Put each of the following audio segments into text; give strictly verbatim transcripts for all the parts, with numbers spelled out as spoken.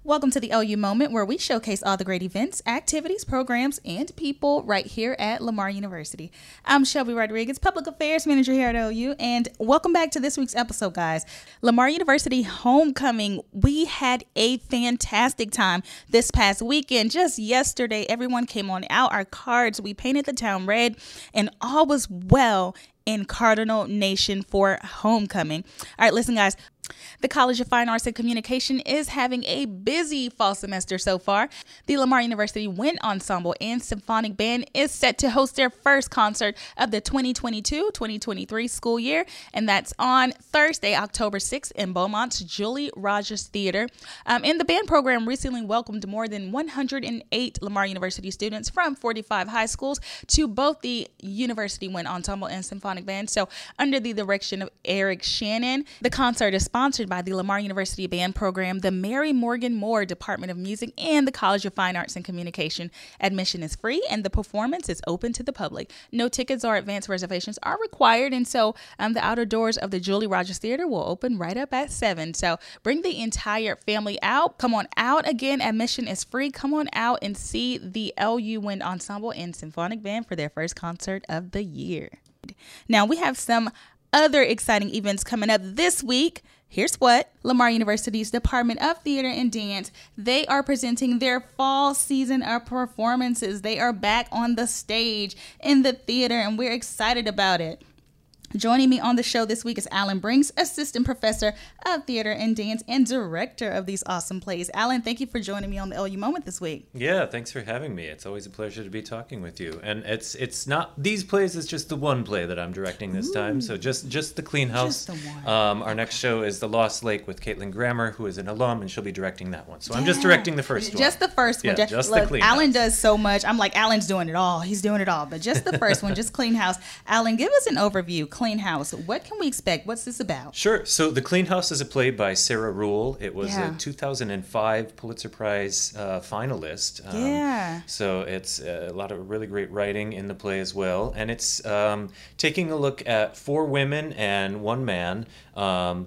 Welcome to the L U Moment, where we showcase all the great events, activities, programs, and people right here at Lamar University. I'm Shelby Rodriguez, Public Affairs Manager here at L U, and welcome back to this week's episode, guys. Lamar University Homecoming. We had a fantastic time this past weekend. Just yesterday, everyone came on out. Our cards, we painted the town red, and all was well in Cardinal Nation for homecoming. All right, listen, guys. The College of Fine Arts and Communication is having a busy fall semester so far. The Lamar University Wind Ensemble and Symphonic Band is set to host their first concert of the twenty twenty-two twenty twenty-three school year, and that's on Thursday, October sixth in Beaumont's Julie Rogers Theater. Um, and the band program recently welcomed more than one hundred eight Lamar University students from forty-five high schools to both the University Wind Ensemble and Symphonic Band. So under the direction of Eric Shannon, the concert is sponsored by the Lamar University Band Program, the Mary Morgan Moore Department of Music, and the College of Fine Arts and Communication. Admission is free, and the performance is open to the public. No tickets or advance reservations are required, and so um, the outer doors of the Julie Rogers Theater will open right up at seven. So bring the entire family out. Come on out. Again, admission is free. Come on out and see the L U Wind Ensemble and Symphonic Band for their first concert of the year. Now, we have some other exciting events coming up this week. Here's what. Lamar University's Department of Theater and Dance, they are presenting their fall season of performances. They are back on the stage in the theater, and we're excited about it. Joining me on the show this week is Alan Brinks, Assistant Professor of Theater and Dance and Director of these awesome plays. Alan, thank you for joining me on the L U Moment this week. Yeah, thanks for having me. It's always a pleasure to be talking with you. And it's it's not these plays, it's just the one play that I'm directing this Ooh. time. So just, just the Clean House. Just the one. Um, our next show is The Lost Lake with Caitlin Grammer, who is an alum, and she'll be directing that one. So yeah. I'm just directing the first just one. Just the first one. Yeah, just Look, the Clean Alan House. does so much. I'm like, Alan's doing it all. He's doing it all. But just the first one, just Clean House. Alan, give us an overview. Clean House. What can we expect? What's this about? Sure. So The Clean House is a play by Sarah Ruhl. It was Yeah. a two thousand five Pulitzer Prize uh, finalist. Um, Yeah. So it's a lot of really great writing in the play as well. And it's um, taking a look at four women and one man. Um,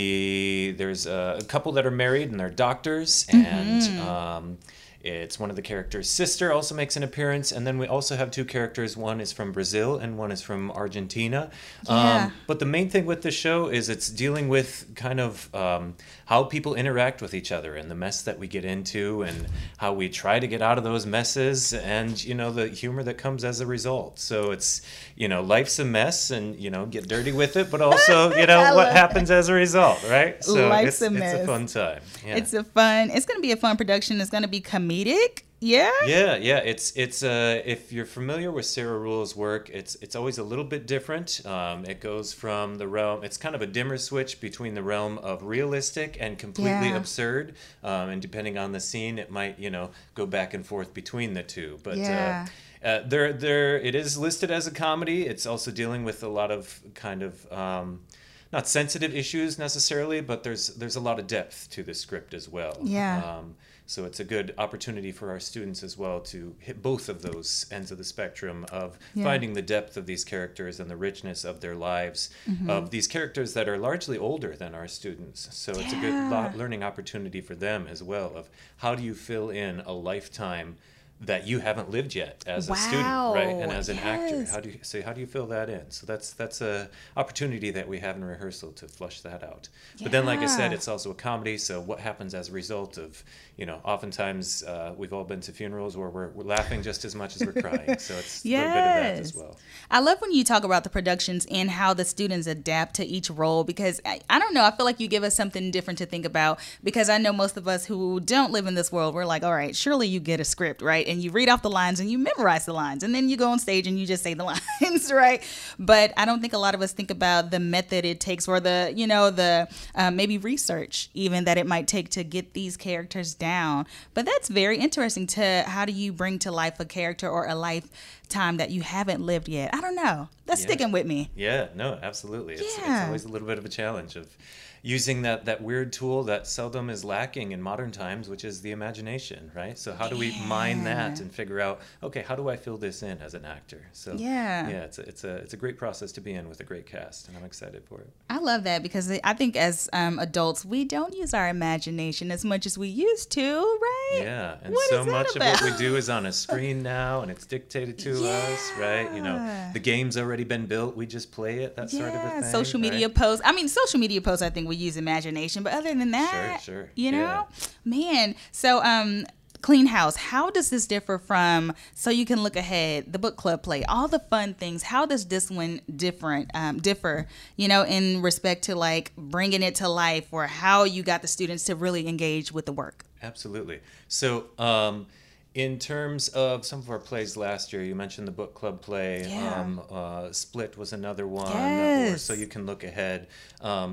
the There's a couple that are married and they're doctors. And Mm-hmm. um, it's one of the characters' sister also makes an appearance, and then we also have two characters. One is from Brazil and one is from Argentina. Yeah. Um, but the main thing with the show is it's dealing with kind of um, how people interact with each other and the mess that we get into and how we try to get out of those messes and, you know, the humor that comes as a result. So it's, you know, life's a mess and, you know, get dirty with it, but also, you know, what happens as a result, right? So Life's it's, a mess. It's a fun time. Yeah. It's a fun, it's going to be a fun production. It's going to be comedic. Yeah. Yeah, yeah. It's it's uh if you're familiar with Sarah Ruhl's work, it's it's always a little bit different. Um, it goes from the realm. It's kind of a dimmer switch between the realm of realistic and completely Yeah. absurd. Um, and depending on the scene, it might you know go back and forth between the two. But Yeah. uh, uh, there there it is listed as a comedy. It's also dealing with a lot of kind of. Um, not sensitive issues necessarily, but there's there's a lot of depth to the script as well. Yeah. Um, so it's a good opportunity for our students as well to hit both of those ends of the spectrum of Yeah. finding the depth of these characters and the richness of their lives, Mm-hmm. of these characters that are largely older than our students. So it's a good Yeah. lo- learning opportunity for them as well of how do you fill in a lifetime that you haven't lived yet as a student, right? And as an actor, Yes. how do you so how do you fill that in? So that's that's a opportunity that we have in rehearsal to flush that out. But then, like I said, Yeah. it's also a comedy. So what happens as a result of, you know, oftentimes uh, we've all been to funerals where we're, we're laughing just as much as we're crying. So it's a little bit of that as Yes. well. I love when you talk about the productions and how the students adapt to each role because I, I don't know, I feel like you give us something different to think about because I know most of us who don't live in this world, we're like, all right, surely you get a script, right? And you read off the lines and you memorize the lines and then you go on stage and you just say the lines, right? But I don't think a lot of us think about the method it takes or the, you know, the uh, maybe research even that it might take to get these characters down. But that's very interesting to how do you bring to life a character or a lifetime that you haven't lived yet? I don't know. That's yeah. sticking with me. Yeah, no, absolutely. It's, Yeah. it's always a little bit of a challenge of using that, that weird tool that seldom is lacking in modern times, which is the imagination, right? So how do we mine that Yeah. and figure out, okay, how do I fill this in as an actor? So Yeah. yeah, it's a, it's a it's a great process to be in with a great cast, and I'm excited for it. I love that because I think as um, adults, we don't use our imagination as much as we used to, right? Yeah, and What so is that much of about? what we do is on a screen now, and it's dictated to us, right? You know, Yeah. the game's already been built, we just play it, that sort of a Yeah, thing. social media right? posts. I mean, social media posts, I think we use imagination, but other than that, Sure, sure, you yeah. know, man. So, um, Clean House, how does this differ from So You Can Look Ahead, the book club play, all the fun things? How does this one different um, differ, you know, in respect to like bringing it to life, or how you got the students to really engage with the work? Absolutely. So, um, in terms of some of our plays last year, you mentioned the book club play. Yeah. Um, uh, Split was another one. Or Yes. So You Can Look Ahead. Um,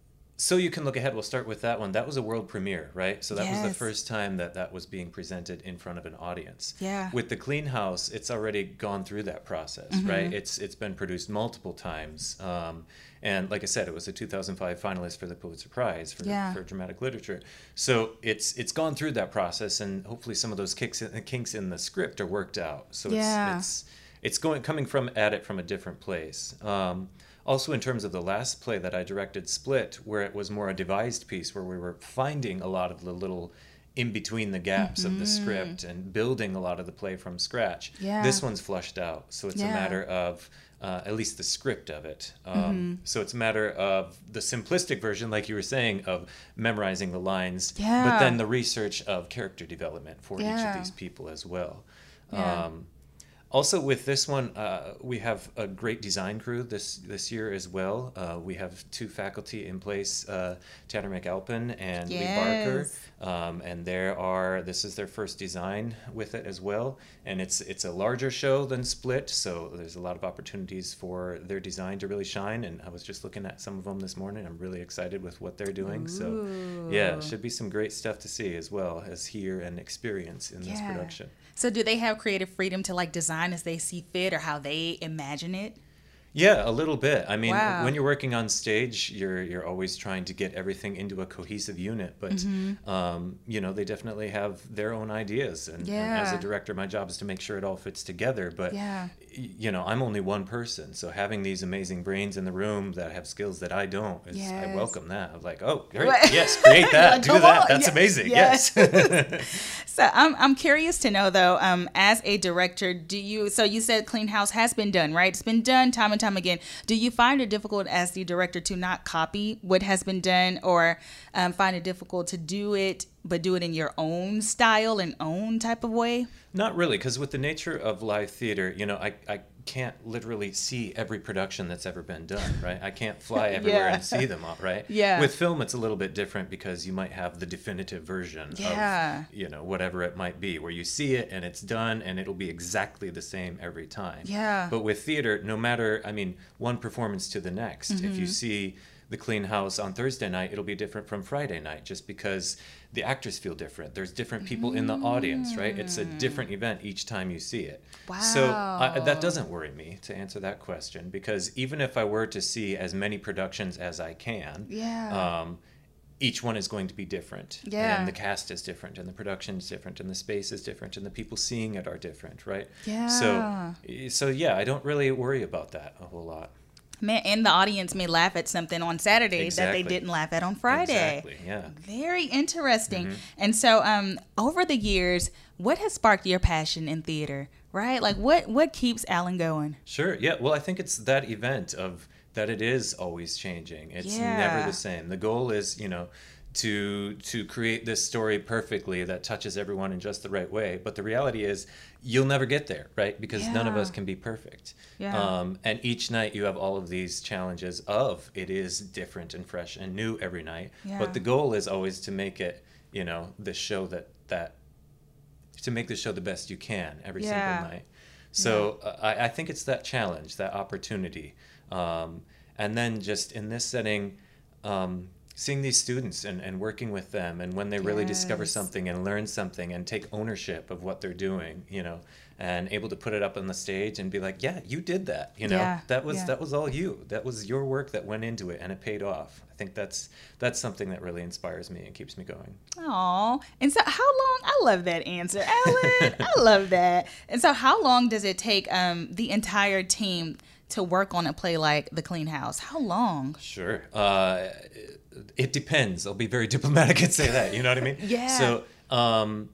So You Can Look Ahead, we'll start with that one. That was a world premiere, right? So that was the Yes. first time that that was being presented in front of an audience. Yeah. With the Clean House, it's already gone through that process, Mm-hmm. right? It's It's been produced multiple times. Um, and like I said, it was a two thousand five finalist for the Pulitzer Prize for, Yeah. for dramatic literature. So it's it's gone through that process, and hopefully some of those kicks in, kinks in the script are worked out. So Yeah. it's, it's it's going coming from at it from a different place. Um, Also, in terms of the last play that I directed, Split, where it was more a devised piece, where we were finding a lot of the little in between the gaps of the script and building a lot of the play from scratch. Yeah. This one's flushed out, so it's Yeah. a matter of uh, at least the script of it. Um, So it's a matter of the simplistic version, like you were saying, of memorizing the lines, Yeah. but then the research of character development for each Yeah. of these people as well. Yeah. Um, Also, with this one, uh, we have a great design crew this this year as well. Uh, we have two faculty in place, uh, Tanner McAlpin and Lee Barker, Yes. um, and there are this is their first design with it as well. And it's it's a larger show than Split, so there's a lot of opportunities for their design to really shine. And I was just looking at some of them this morning. I'm really excited with what they're doing. So yeah, should be some great stuff to see as well as hear and experience in this Yeah. production. So do they have creative freedom to like design as they see fit or how they imagine it? Yeah, a little bit. I mean, Wow. when you're working on stage, you're you're always trying to get everything into a cohesive unit. But Mm-hmm. um, you know, they definitely have their own ideas. And, and as Yeah. a director, my job is to make sure it all fits together. But Yeah. y- you know, I'm only one person, so having these amazing brains in the room that have skills that I don't, is, I Yes. welcome that. I'm like, oh, great, Right. yes, create that, Like, do come that. on. That's Yeah. amazing. Yes. Yes. So I'm I'm curious to know though, um, as a director, do you so you said Clean House has been done, right? It's been done time and time again. Do you find it difficult as the director to not copy what has been done, or um, find it difficult to do it but do it in your own style and own type of way? Not really, because with the nature of live theater, you know, I, I can't literally see every production that's ever been done, right? I can't fly everywhere Yeah. and see them all, right? Yeah. With film, it's a little bit different because you might have the definitive version Yeah. of, you know, whatever it might be, where you see it and it's done and it'll be exactly the same every time. Yeah. But with theater, no matter, I mean, one performance to the next, if Mm-hmm. you see the Clean House on Thursday night, it'll be different from Friday night, just because the actors feel different. There's different people in the audience, right? It's a different event each time you see it. So I, that Wow. doesn't worry me, to answer that question, because even if I were to see as many productions as I can, Yeah. um, each one is going to be different. Yeah. And the cast is different, and the production is different, and the space is different, and the people seeing it are different, right? Yeah. So, so yeah, I don't really worry about that a whole lot. Man, and the audience may laugh at something on Saturday that Exactly. they didn't laugh at on Friday. Exactly, yeah. Very interesting. Mm-hmm. And so, um, over the years, what has sparked your passion in theater? Right? Like, what what keeps Alan going? Sure. Yeah. Well, I think it's that event of that it is always changing. It's Yeah. never the same. The goal is, you know, to to create this story perfectly that touches everyone in just the right way. But the reality is, you'll never get there, right? Because none of Yeah. us can be perfect. Yeah. Um, and each night you have all of these challenges of it is different and fresh and new every night. Yeah. But the goal is always to make it, you know, the show that that to make the show the best you can every Yeah. single night. So uh, I, I think it's that challenge, that opportunity. Um, and then just in this setting, um, seeing these students and, and working with them, and when they really discover Yes. something and learn something and take ownership of what they're doing, you know, and able to put it up on the stage and be like, yeah, you did that, you know, Yeah, that was yeah. that was all you. That was your work that went into it, and it paid off. I think that's that's something that really inspires me and keeps me going. Aw. And so how long, I love that answer, Alan. I love that. And so how long does it take um, the entire team to work on a play like The Clean House? How long? Sure. Uh, it depends. I'll be very diplomatic and say that. You know what I mean? Yeah. So um,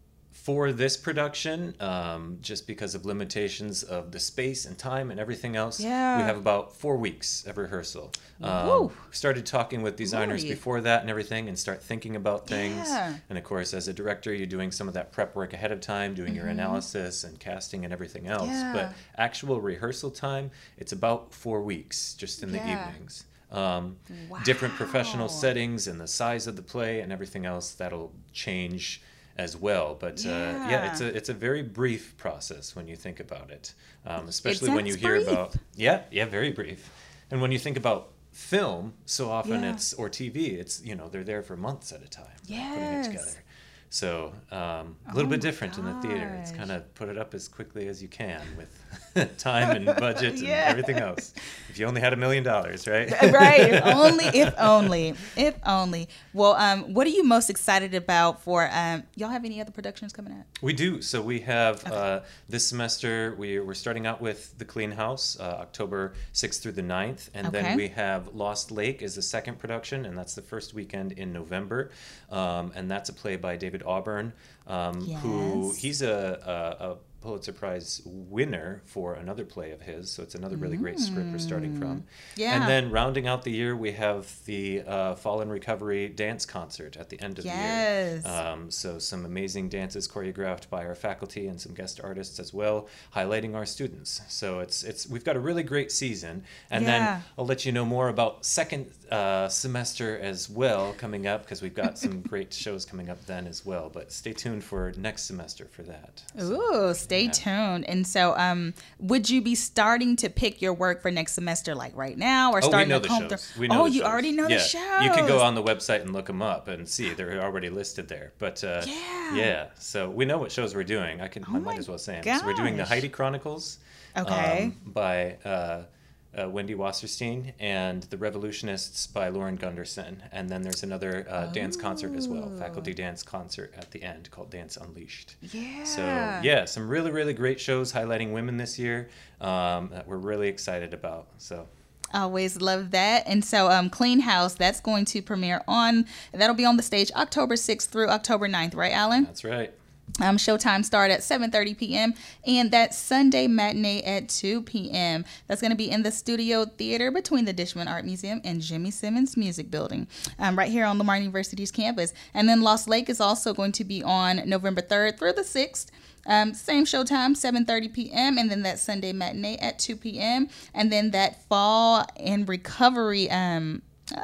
for this production, um, just because of limitations of the space and time and everything else, Yeah. we have about four weeks of rehearsal. Um, Woo. started talking with designers Glory. before that and everything, and start thinking about things. Yeah. And of course, as a director, you're doing some of that prep work ahead of time, doing your analysis and casting and everything else. Mm-hmm. Yeah. But actual rehearsal time, it's about four weeks just in the Yeah. evenings. Um, different professional Wow. settings and the size of the play and everything else that'll change as well. But uh, Yeah. yeah, it's a it's a very brief process when you think about it, um, especially when you sounds hear brief. about yeah yeah very brief, and when you think about film, so often Yeah. it's or T V, it's you know they're there for months at a time putting Yes. it together. So um, a little Oh bit my different in the theater. It's gosh. kind of put it up as quickly as you can with time and budget and Yeah. everything else. If you only had a million dollars, right? Right. If only, if only, if only. Well, um, what are you most excited about for, um, y'all have any other productions coming out? We do. So we have uh, this semester, we, we're starting out with The Clean House, uh, October sixth through the ninth. And Okay. then we have Lost Lake is the second production, and that's the first weekend in November. Um, and that's a play by David Auburn, um, who Yes. he's a, a, a Pulitzer Prize winner for another play of his. So it's another really great script we're starting from. Yeah. And then rounding out the year, we have the uh, Fall in Recovery dance concert at the end of Yes. the year. Um, so some amazing dances choreographed by our faculty and some guest artists as well, highlighting our students. So it's it's we've got a really great season. And Yeah. then I'll let you know more about second uh, semester as well coming up, because we've got some great shows coming up then as well. But stay tuned for next semester for that. Ooh, stay yeah. tuned. And so, um, would you be starting to pick your work for next semester, like right now, or Oh, we starting know to the comb shows. through? We know oh, the you shows. already know yeah. the shows. You can go on the website and look them up and see they're already listed there. But uh, Yeah. yeah, so we know what shows we're doing. I can, I Oh might my as well say 'em. So we're doing the gosh. Heidi Chronicles, Okay. um, by uh, uh, Wendy Wasserstein, and The Revolutionists by Lauren Gunderson. And then there's another uh, dance concert as well, faculty dance concert at the end called Dance Unleashed. Yeah. So yeah, some really, really great shows highlighting women this year um, that we're really excited about. So. Always love that. And so um, Clean House, that's going to premiere on, that'll be on the stage October sixth through October ninth, right, Alan? That's right. Um, showtime start at seven thirty p.m. and that Sunday matinee at two p.m. That's going to be in the Studio Theater between the Dishman Art Museum and Jimmy Simmons Music Building, um, right here on Lamar University's campus. And then Lost Lake is also going to be on November third through the sixth. Um, same showtime, seven thirty p.m. and then that Sunday matinee at two p.m. And then that Fall in Recovery um, uh,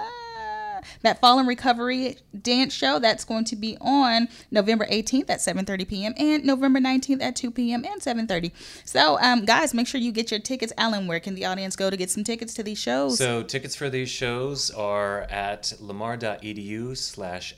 that Fall in Recovery dance show, that's going to be on November eighteenth at seven thirty p.m. and November nineteenth at two p.m. and seven thirty. So, um, guys, make sure you get your tickets. Alan, where can the audience go to get some tickets to these shows? So tickets for these shows are at lamar.edu slash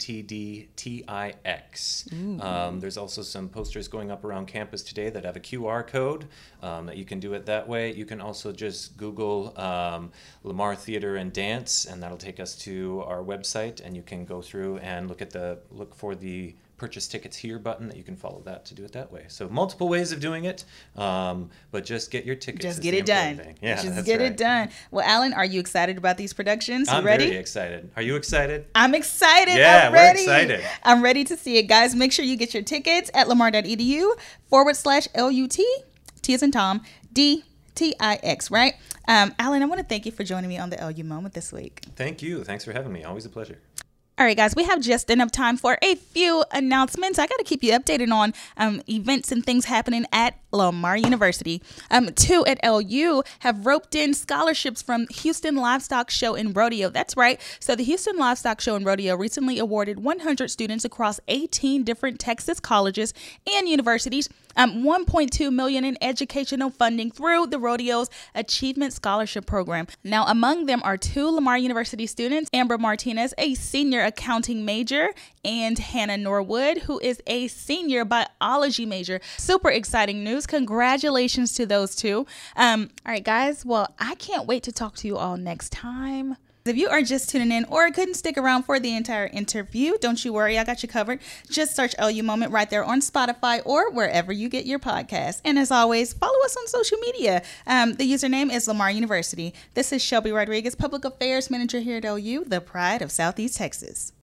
L-U-T-D-T-I-X. Um, there's also some posters going up around campus today that have a Q R code um, that you can do it that way. You can also just Google um, Lamar Theater and Dance, and that'll take us to our website, and you can go through and look at the look for the purchase tickets here button, that you can follow that to do it that way. So multiple ways of doing it, um, but just get your tickets. Just is get the it done. important thing. Yeah, Just that's get right. it done. Well, Alan, are you excited about these productions? You I'm ready? very excited. Are you excited? I'm excited. Yeah, I'm we're ready. excited. I'm ready to see it. Guys, make sure you get your tickets at lamar.edu forward slash L-U-T, T as in Tom, D T I X, right? Um, Alan, I want to thank you for joining me on the L U Moment this week. Thank you. Thanks for having me. Always a pleasure. All right, guys, we have just enough time for a few announcements. I got to keep you updated on um, events and things happening at Lamar University. Um, two at L U have roped in scholarships from Houston Livestock Show and Rodeo. That's right. So the Houston Livestock Show and Rodeo recently awarded one hundred students across eighteen different Texas colleges and universities um, one point two million dollars in educational funding through the Rodeo's Achievement Scholarship Program. Now, among them are two Lamar University students, Amber Martinez, a senior accounting major, and Hannah Norwood, who is a senior biology major. Super exciting news. Congratulations to those two. Um, all right, guys. Well, I can't wait to talk to you all next time. If you are just tuning in or couldn't stick around for the entire interview, don't you worry, I got you covered. Just search L U Moment right there on Spotify or wherever you get your podcasts. And as always, follow us on social media. Um, the username is Lamar University. This is Shelby Rodriguez, Public Affairs Manager here at L U, the pride of Southeast Texas.